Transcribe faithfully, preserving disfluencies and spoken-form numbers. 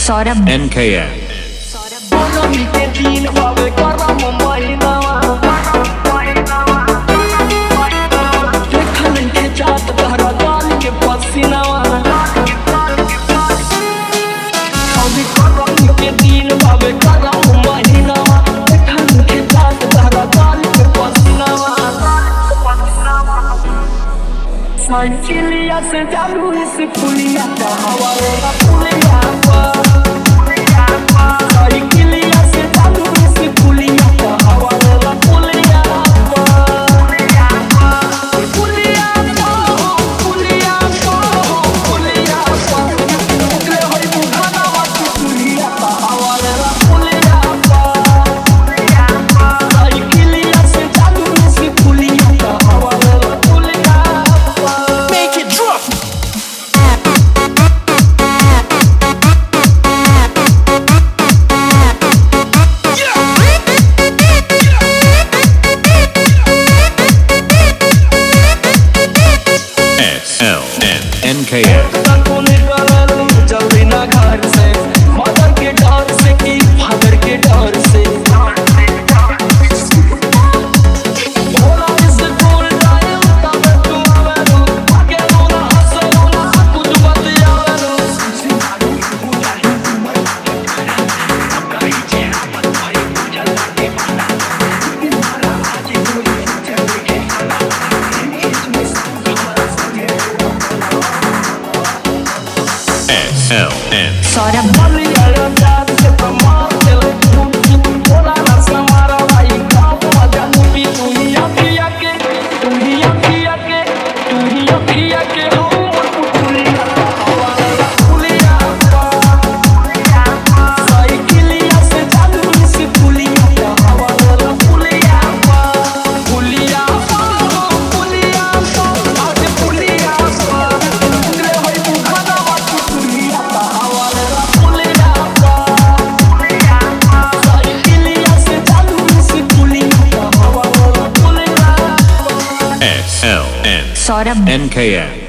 Saurabh N K N साइकिलिया से चालू इस पुलिया का हवाला पुलिया पर साइकिलिया से चालू इस पुलिया का हवाला पुलिया पर पुलिया पर पुलिया पर पुलिया पर उगले होई बुखाना वाली पुलिया का हवाला पुलिया पर साइकिलिया से चालू इस पुलिया का हवाला पुलिया Make it drop. S L N N K N जल्दी ना घर से मदर के डर से कि फादर के डर से बोला इस गोल टाइम तब तू आवेलो आगे बोला हंसलो ना कुछ बतियावेलो S L N सौरभ मलियाला जात से प्रमाण चले बोला ना समारा भाई गाँव मजा लूटी तू ही अखिया के तू ही अखिया के तू ही अखिया के हम पुलिया हवाला पुलिया साइकिलिया से चालू इस पुलिया का हवाला पुलिया पुलिया पुलिया आज पुलिया उगले होई बुखाना वाली पुलिया का हवाला पुलिया साइकिलिया से चालू इस पुलिया का हवाला पुलिया S L N Saurabh N K N